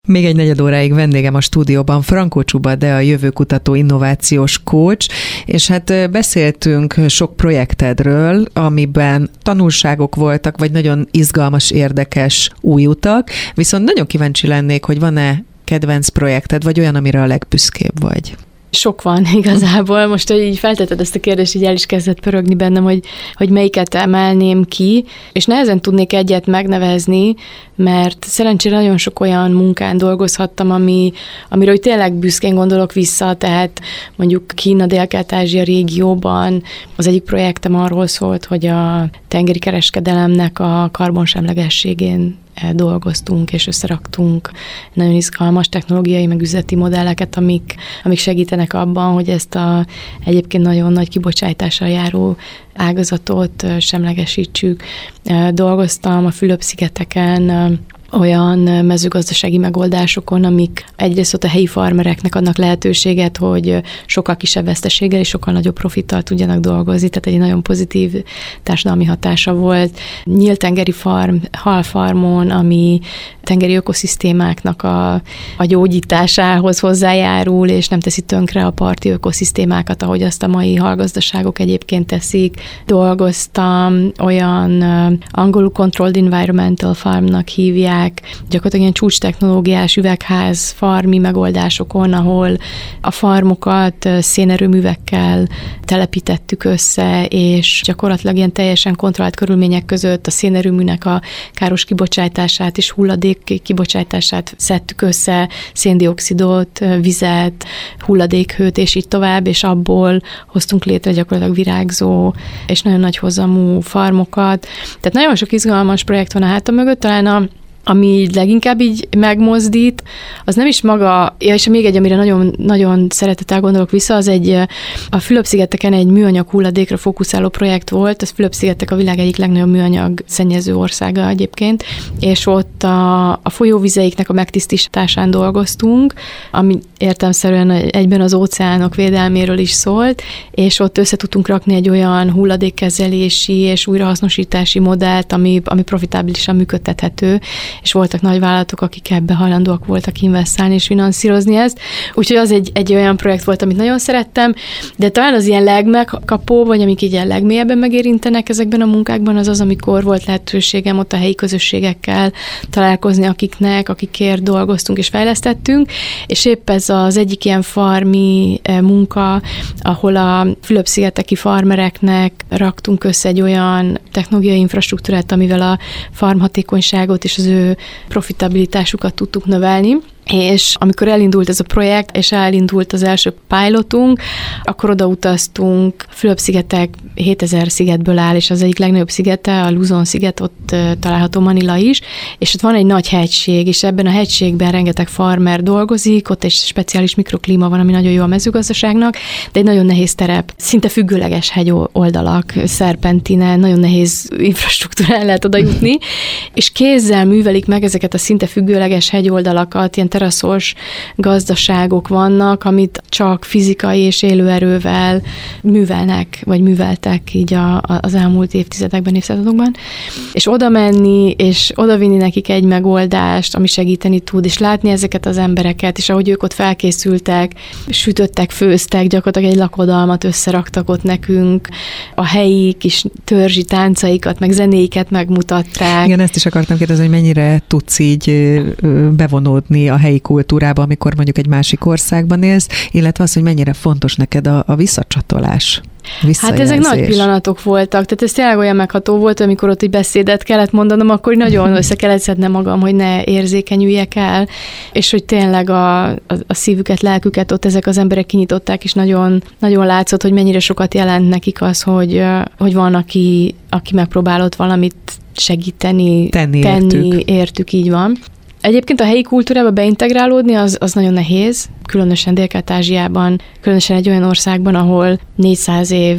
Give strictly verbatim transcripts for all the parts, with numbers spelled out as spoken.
Még egy negyed óráig vendégem a stúdióban Frankó Csuba, de a jövőkutató innovációs coach, és hát beszéltünk sok projektedről, amiben tanulságok voltak, vagy nagyon izgalmas, érdekes új utak, viszont nagyon kíváncsi lennék, hogy van-e kedvenc projekted, vagy olyan, amire a legbüszkébb vagy? Sok van igazából. Most, hogy így feltetted ezt a kérdést, így el is kezdett pörögni bennem, hogy, hogy melyiket emelném ki, és nehezen tudnék egyet megnevezni, mert szerencsére nagyon sok olyan munkán dolgozhattam, ami, amiről tényleg büszkén gondolok vissza, tehát mondjuk Kína, Dél-Kelet-Ázsia régióban az egyik projektem arról szólt, hogy a tengeri kereskedelemnek a karbonsemlegességén dolgoztunk és összeraktunk nagyon izgalmas technológiai meg üzleti modelleket, amik, amik segítenek abban, hogy ezt a egyébként nagyon nagy kibocsátással járó ágazatot semlegesítsük. Dolgoztam a Fülöp-szigeteken olyan mezőgazdasági megoldásokon, amik egyrészt ott a helyi farmereknek adnak lehetőséget, hogy sokkal kisebb veszteséggel és sokkal nagyobb profittal tudjanak dolgozni, tehát egy nagyon pozitív társadalmi hatása volt. Nyílt tengeri farm, halfarmon, ami tengeri ökoszisztémáknak a, a gyógyításához hozzájárul, és nem teszi tönkre a parti ökoszisztémákat, ahogy azt a mai halgazdaságok egyébként teszik. Dolgoztam olyan angolul Controlled Environmental Farmnak hívják, gyakorlatilag ilyen csúcstechnológiás üvegház farmi megoldásokon, ahol a farmokat szénerőművekkel telepítettük össze, és gyakorlatilag ilyen teljesen kontrollált körülmények között a szénerőműnek a káros kibocsátását és hulladék kibocsátását szedtük össze, széndioxidot, vizet, hulladékhőt, és így tovább, és abból hoztunk létre gyakorlatilag virágzó és nagyon nagy hozamú farmokat. Tehát nagyon sok izgalmas projekt van a hátam mögött, talán a ami leginkább így megmozdít, az nem is maga, ja, és még egy, amire nagyon, nagyon szeretettel gondolok vissza, az egy a Fülöp-szigeteken egy műanyag hulladékra fókuszáló projekt volt, az Fülöp-szigetek a világ egyik legnagyobb műanyag szennyező országa egyébként, és ott a, a folyóvizeiknek a megtisztításán dolgoztunk, ami értelemszerűen egyben az óceánok védelméről is szólt, és ott össze tudtunk rakni egy olyan hulladékkezelési és újrahasznosítási modellt, ami, ami profitábilisan működtethető, és voltak nagy vállalatok, akik ebbe hajlandóak voltak investálni és finanszírozni ezt. Úgyhogy az egy, egy olyan projekt volt, amit nagyon szerettem, de talán az ilyen legmegkapó, vagy amik így ilyen legmélyebben megérintenek ezekben a munkákban, az az, amikor volt lehetőségem ott a helyi közösségekkel találkozni, akiknek, akikért dolgoztunk és fejlesztettünk, és épp ez az egyik ilyen farmi munka, ahol a Fülöp-szigeteki farmereknek raktunk össze egy olyan technológiai infrastruktúrát, amivel a farmhatékonyságot és az ő profitabilitásukat tudtuk növelni. És amikor elindult ez a projekt, és elindult az első pilotunk, akkor odautaztunk, Fülöp-szigetek hétezer szigetből áll, és az egyik legnagyobb szigete, a Luzon sziget, ott található Manila is, és ott van egy nagy hegység, és ebben a hegységben rengeteg farmer dolgozik, ott egy speciális mikroklíma van, ami nagyon jó a mezőgazdaságnak, de egy nagyon nehéz terep, szinte függőleges hegyoldalak, szerpentine, nagyon nehéz infrastruktúrán lehet oda jutni, és kézzel művelik meg ezeket a szinte függőleges hegyoldalakat, ilyen teraszos gazdaságok vannak, amit csak fizikai és élőerővel művelnek, vagy műveltek így a, a, az elmúlt évtizedekben, évszázadokban. És oda menni, és odavinni nekik egy megoldást, ami segíteni tud, és látni ezeket az embereket, és ahogy ők ott felkészültek, sütöttek, főztek, gyakorlatilag egy lakodalmat összeraktak ott nekünk, a helyi kis törzsi táncaikat, meg zenéiket megmutatták. Igen, ezt is akartam kérdezni, hogy mennyire tudsz így bevonódni a helyi kultúrába, amikor mondjuk egy másik országban élsz, illetve az, hogy mennyire fontos neked a, a visszacsatolás. Hát ezek nagy pillanatok voltak, tehát ez tényleg olyan megható volt, amikor ott egy beszédet kellett mondanom, akkor nagyon össze kellett szednem magam, hogy ne érzékenyüljek el, és hogy tényleg a, a, a szívüket, lelküket ott ezek az emberek kinyitották, és nagyon, nagyon látszott, hogy mennyire sokat jelent nekik az, hogy, hogy van, aki, aki megpróbálott valamit segíteni, tenni, tenni értük. értük, így van. Egyébként a helyi kultúrába beintegrálódni az, az nagyon nehéz, különösen Dél-Kelet-Ázsiában, különösen egy olyan országban, ahol négyszáz év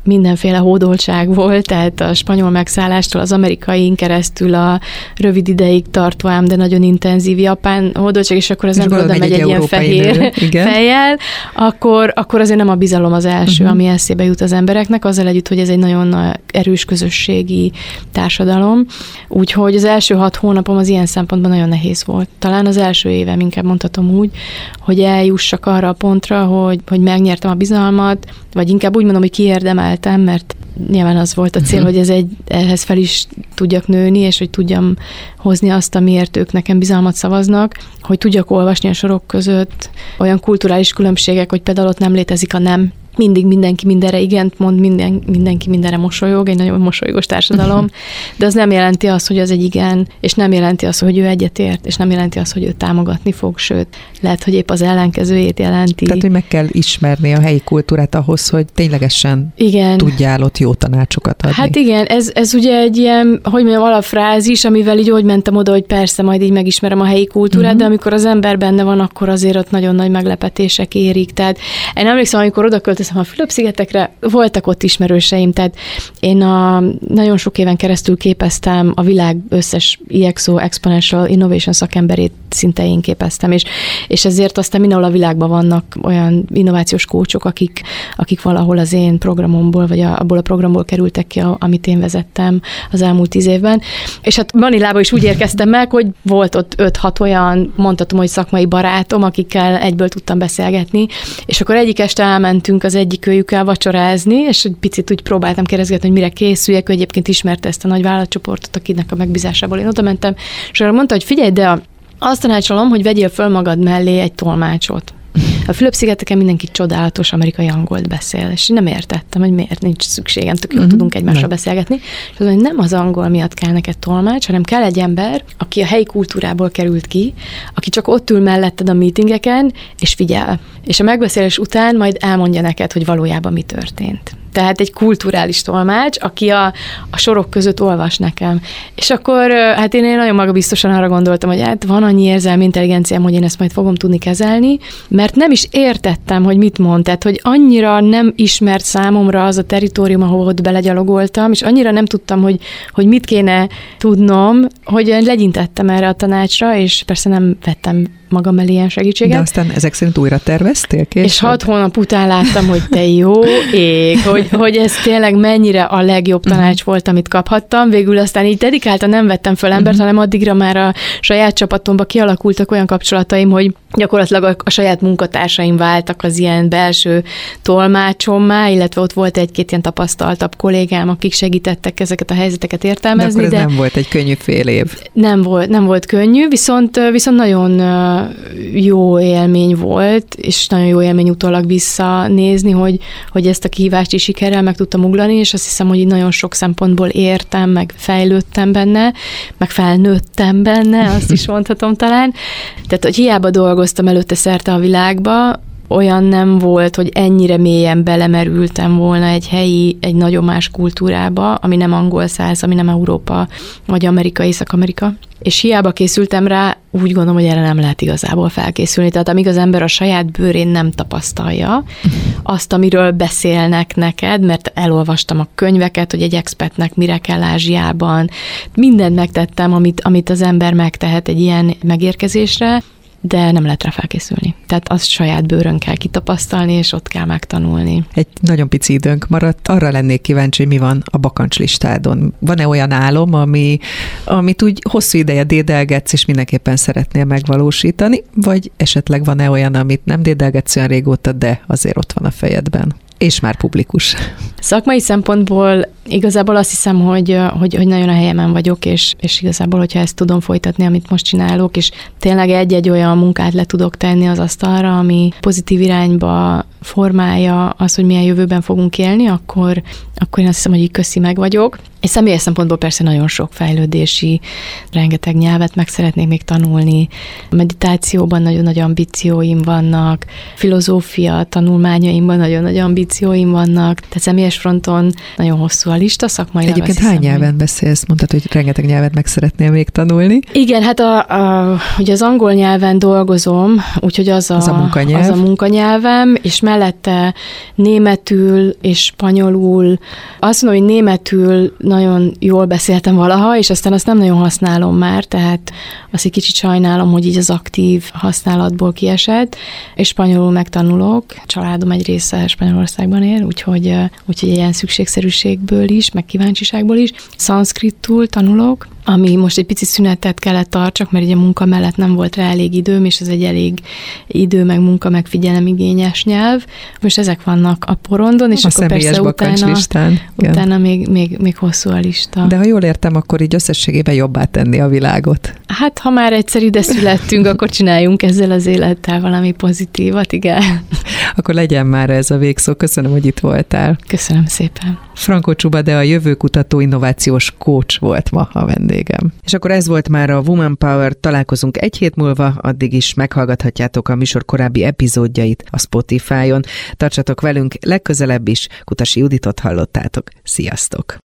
mindenféle hódoltság volt, tehát a spanyol megszállástól az amerikain keresztül a rövid ideig tartó ám, de nagyon intenzív japán hódoltság, és akkor az ember oda megy egy, egy ilyen fehér fejjel, akkor, akkor azért nem a bizalom az első, uh-huh. ami eszébe jut az embereknek, azzal együtt, hogy ez egy nagyon erős közösségi társadalom. Úgyhogy az első hat hónapom az ilyen szempontból nagyon nehéz volt. Talán az első évem, inkább mondhatom úgy, hogy eljussak arra a pontra, hogy, hogy megnyertem a bizalmat, vagy inkább úgy mondom, hogy kiérdemeltem, mert nyilván az volt a cél, uh-huh. hogy ez egy, ehhez fel is tudjak nőni, és hogy tudjam hozni azt, amiért ők nekem bizalmat szavaznak, hogy tudjak olvasni a sorok között olyan kulturális különbségek, hogy például ott nem létezik a nem. Mindig mindenki mindenre igent mond, minden, mindenki mindenre mosolyog, egy nagyon mosolygós társadalom, de az nem jelenti azt, hogy az egy igen, és nem jelenti azt, hogy ő egyetért, és nem jelenti azt, hogy ő támogatni fog, sőt, lehet, hogy épp az ellenkezőjét jelenti. Tehát, hogy meg kell ismerni a helyi kultúrát ahhoz, hogy ténylegesen igen. tudjál ott jó tanácsokat adni. Hát igen, ez, ez ugye egy ilyen, hogy mondjam, alapfrázis, amivel így úgy mentem oda, hogy persze, majd így megismerem a helyi kultúrát, uh-huh. de amikor az ember benne van, akkor azért ott nagyon nagy meglepetések érik. Tehát én emlékszem, amikor oda költöztem a Fülöp-szigetekre, voltak ott ismerőseim, tehát én a, nagyon sok éven keresztül képeztem a világ összes i exo Exponential Innovation szakemberét, szinte én képeztem, és, és ezért aztán mindenhol a világban vannak olyan innovációs kócsok, akik, akik valahol az én programomból, vagy a, abból a programból kerültek ki, amit én vezettem az elmúlt tíz évben. És hát Manilába is úgy érkeztem meg, hogy volt ott öt-hat olyan, mondhatom, hogy szakmai barátom, akikkel egyből tudtam beszélgetni, és akkor egyik este elmentünk az egyik őjükkel vacsorázni, és egy picit úgy próbáltam kérdezgetni, hogy mire készüljek, ő egyébként ismerte ezt a nagy vállalatcsoportot, akinek a megbízásából én oda mentem, és arra mondta, hogy figyelj, de azt tanácsolom, hogy vegyél föl magad mellé egy tolmácsot. A Fülöp-szigeteken mindenki csodálatos amerikai angolt beszél, és nem értettem, hogy miért nincs szükségem, tök jól uh-huh. tudunk egymással beszélgetni. És az, hogy nem az angol miatt kell neked tolmács, hanem kell egy ember, aki a helyi kultúrából került ki, aki csak ott ül melletted a meetingeken, és figyel. És a megbeszélés után majd elmondja neked, hogy valójában mi történt. Tehát egy kulturális tolmács, aki a, a sorok között olvas nekem. És akkor hát én, én nagyon magabiztosan arra gondoltam, hogy hát van annyi érzelmi intelligenciám, hogy én ezt majd fogom tudni kezelni, mert nem is értettem, hogy mit mond. Tehát, hogy annyira nem ismert számomra az a territórium, ahol ott belegyalogoltam, és annyira nem tudtam, hogy, hogy mit kéne tudnom, hogy legyintettem erre a tanácsra, és persze nem vettem magam elé ilyen segítséget. De aztán ezek szerint újra terveztél később? És hat hónap után láttam, hogy te jó ég, hogy, hogy ez tényleg mennyire a legjobb tanács uh-huh. volt, amit kaphattam. Végül aztán így dedikáltan nem vettem föl embert, uh-huh. hanem addigra már a saját csapatomban kialakultak olyan kapcsolataim, hogy gyakorlatilag a, a saját munkatársaim váltak az ilyen belső tolmácsommá, illetve ott volt egy-két ilyen tapasztaltabb kollégám, akik segítettek ezeket a helyzeteket értelmezni. De akkor ez de nem volt egy könnyű fél év. Nem volt, nem volt könnyű, viszont, viszont nagyon jó élmény volt, és nagyon jó élmény utólag visszanézni, hogy, hogy ezt a kihívást is sikerrel meg tudtam ugrani, és azt hiszem, hogy így nagyon sok szempontból értem, meg fejlődtem benne, meg felnőttem benne, azt is mondhatom talán. Tehát, hogy hiába dolgoztam előtte szerte a világba, olyan nem volt, hogy ennyire mélyen belemerültem volna egy helyi, egy nagyon más kultúrába, ami nem angol száz, ami nem Európa, vagy Amerika, Észak-Amerika. És hiába készültem rá, úgy gondolom, hogy erre nem lehet igazából felkészülni. Tehát amíg az ember a saját bőrén nem tapasztalja azt, amiről beszélnek neked, mert elolvastam a könyveket, hogy egy expatnek mire kell Ázsiában, mindent megtettem, amit, amit az ember megtehet egy ilyen megérkezésre, de nem lehet rá felkészülni. Tehát azt saját bőrön kell kitapasztalni, és ott kell megtanulni. Egy nagyon pici időnk maradt. Arra lennék kíváncsi, hogy mi van a bakancslistádon. Van-e olyan álom, ami, amit úgy hosszú ideje dédelgetsz, és mindenképpen szeretnél megvalósítani, vagy esetleg van-e olyan, amit nem dédelgetsz olyan régóta, de azért ott van a fejedben? És már publikus. Szakmai szempontból igazából azt hiszem, hogy, hogy, hogy nagyon a helyemen vagyok, és, és igazából, hogyha ezt tudom folytatni, amit most csinálok, és tényleg egy-egy olyan munkát le tudok tenni az asztalra, ami pozitív irányba formálja az, hogy milyen jövőben fogunk élni, akkor, akkor én azt hiszem, hogy így köszi meg vagyok. És személyes szempontból persze nagyon sok fejlődési, rengeteg nyelvet meg szeretnék még tanulni. A meditációban nagyon nagy ambícióim vannak, filozófia tanulmányaimban nagyon nagy ambícióim vannak, tehát személyes fronton nagyon hosszú a lista, szakmailag. Egyébként hány hiszem, nyelven hogy... beszélsz? Mondtad, hogy rengeteg nyelvet meg szeretnél még tanulni. Igen, hát a, a, ugye az angol nyelven dolgozom, úgyhogy az a, az a munkanyelv. Az a munkanyelvem, és mellette németül és spanyolul. Azt mondom, hogy németül nagyon jól beszéltem valaha, és aztán azt nem nagyon használom már, tehát azt egy kicsit sajnálom, hogy így az aktív használatból kiesett, és spanyolul megtanulok. Családom egy része Spanyolországban él, úgyhogy, úgyhogy ilyen szükségszerűségből is, meg kíváncsiságból is. Szanszkritul tanulok, ami most egy picit szünetet kellett tartsak, mert ugye munka mellett nem volt rá elég időm, és ez egy elég idő, meg munka, meg figyelemigényes nyelv. Most ezek vannak a porondon, és a akkor persze utána, utána még, még, még hosszú a lista. De ha jól értem, akkor így összességében jobbá tenni a világot. Hát, ha már egyszer ide születtünk, akkor csináljunk ezzel az élettel valami pozitívat, igen. Akkor legyen már ez a végszó. Köszönöm, hogy itt voltál. Köszönöm szépen. Franco Csuba de a jövőkutató innovációs coach volt ma a vendégem. És akkor ez volt már a Woman Power, találkozunk egy hét múlva, addig is meghallgathatjátok a műsor korábbi epizódjait a Spotify-on. Tartsatok velünk legközelebb is, Kutasi Juditot hallottátok. Sziasztok!